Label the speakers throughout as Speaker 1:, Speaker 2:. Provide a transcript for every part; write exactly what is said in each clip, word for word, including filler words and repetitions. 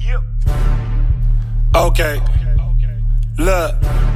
Speaker 1: Okay. Look.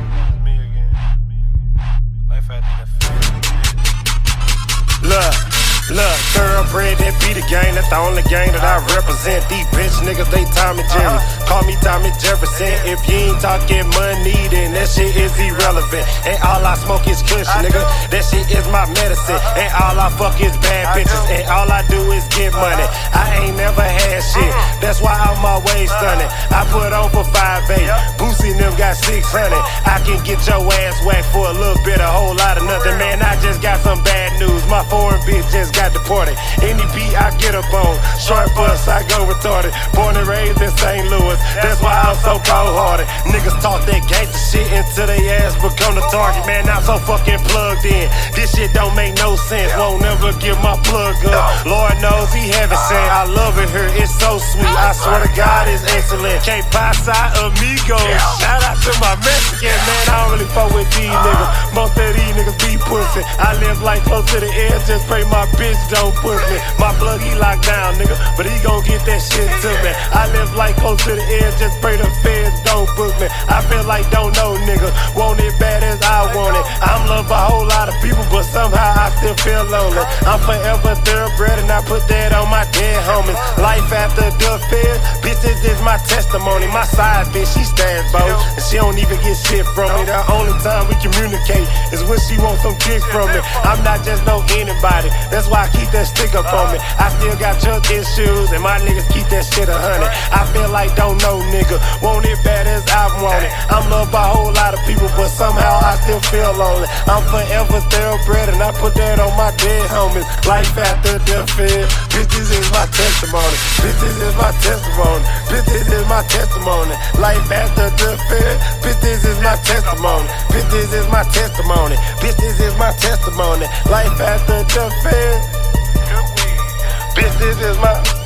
Speaker 1: Look. Look, thoroughbred, that be the gang, that's the only gang that I represent. These bitch niggas, they Tommy Jerry. Call me Tommy Jefferson. If you ain't talking money, then that shit is irrelevant. And all I smoke is kush, nigga. That shit is my medicine. And all I fuck is bad bitches. And all I do is get money. I ain't never had shit, that's why I'm always stunning. I put on for five eight, Boosie and them got six hundred. I can get your ass whacked for a little bit, a whole lot of nothing. Man, I just got some bad news. My foreign bitch just got deported. Any beat I get up on, short bus, I go retarded. Born and raised in Saint Louis, that's why I'm so cold-hearted. Niggas talk that gangsta shit until they ass become the target. Man, I'm so fucking plugged in. This shit don't make no sense. Won't never give my plug up. Lord knows he heaven sent. I love it here, it's so sweet. I swear to God, it's excellent. Can't pasa amigos. Shout out to my Mexican, man. I don't really fuck with these niggas. Most of these niggas be pussy. I live like close to the edge, just pray my bitch don't push me. My plug, he locked down, nigga, but he gon' get that shit to me. I live like close to the edge, just pray the feds don't book me. I feel like don't know, nigga. Want it bad as I want it. I'm loved by a whole lot of people, but somehow I still feel lonely. I'm forever thoroughbred, and I put that on my dead homies. Life after the feds, bitches is my testimony. My side bitch, she stands both, and she don't even get shit from me. The only time we communicate is when she wants some kicks from me. I'm not just no anybody, that's why I keep that stick up on me. I still got chunk issues, and my niggas keep that shit a hundred. I feel like don't know, nigga. Want it bad as I want it. I'm loved by a whole lot of people, but somehow I still feel lonely. I'm forever thoroughbred, and I put that on my dead homies. Life after the fed, bitches is my testimony. Bitches is my testimony. Bitches is my testimony. Life after the fed, bitches is my testimony. Bitches is my testimony. Bitches is my testimony. Life after the fed, bitches is my